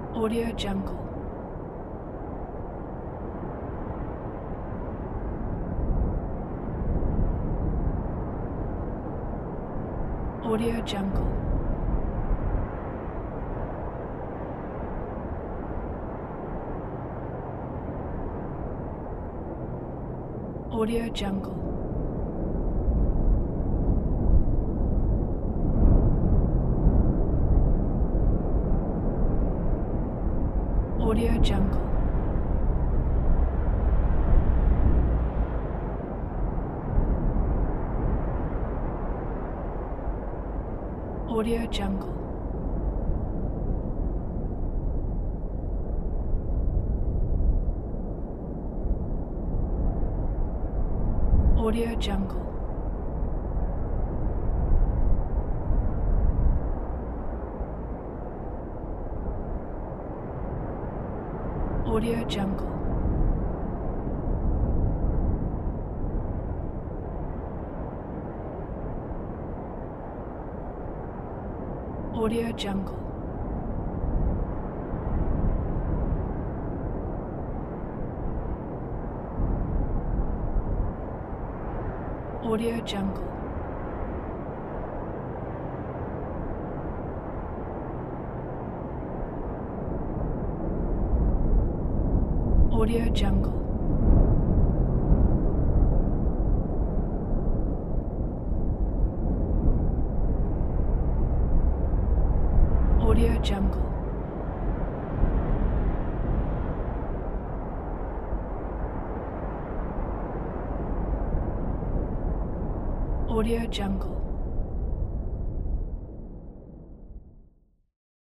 Audio Jungle. Audio Jungle. Audio Jungle. Audio Jungle. Audio Jungle. Audio Jungle. Audio Jungle. Audio Jungle. Audio Jungle. Audio Jungle. Audio Jungle. Audio Jungle.